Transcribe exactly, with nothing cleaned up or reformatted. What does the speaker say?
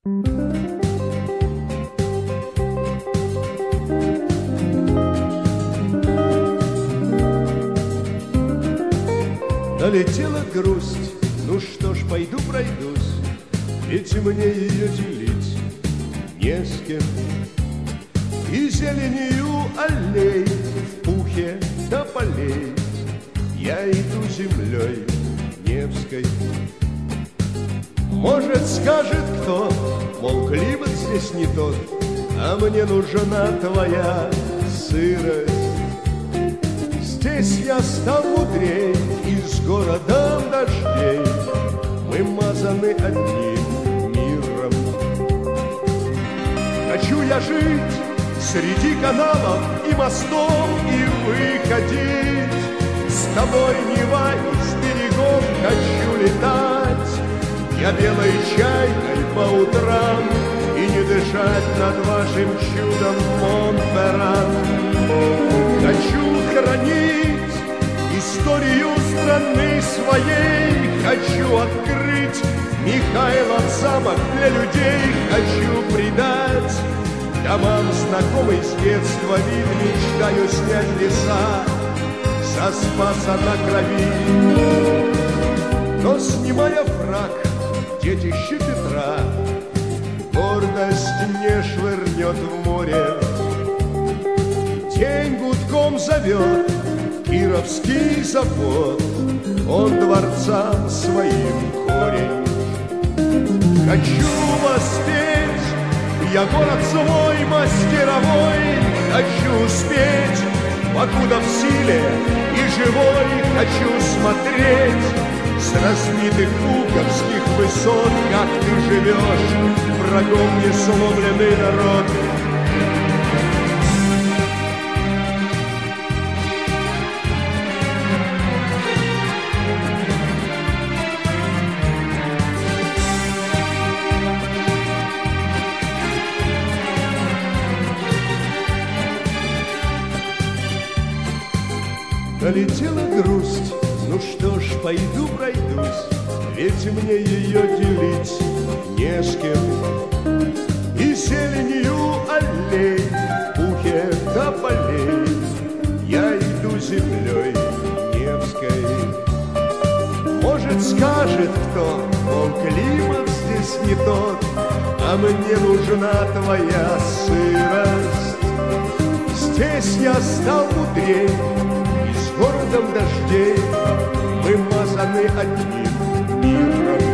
Налетела грусть, ну что ж, пойду пройдусь, ведь мне ее делить не с кем. И зеленью аллей в пухе до полей я иду землей Невской. Может, скажет кто, мол, климат здесь не тот, а мне нужна твоя сырость. Здесь я стал мудрей, и с городом дождей мы мазаны одним миром. Хочу я жить среди каналов и мостов и выходить с тобой, Нева, из берегов хочу летать я белой чайкой по утрам и не дышать над вашим чудом Монферран. Хочу хранить историю страны своей, хочу открыть Михайлов замок для людей, хочу придать домам знакомый с детства вид, мечтаю снять леса со Спаса на Крови. Но, снимая фрак, детище Петра гордость мне швырнет в море. День гудком зовет Кировский завод, он дворцам своим корень. Хочу воспеть я город свой мастеровой, хочу успеть, покуда в силе и живой, хочу смотреть с разбитых пуговских высот, как ты живешь, врагом не сломленный народ. Налетела грусть, ну что ж, пойду пройдусь, ведь мне ее делить не с кем. И зеленью аллей, в пухе до полей я иду землей Невской. Может, скажет кто, мол, климат здесь не тот, а мне нужна твоя сырость. Здесь я стал мудрей, городом дождей мы мазаны одним миром.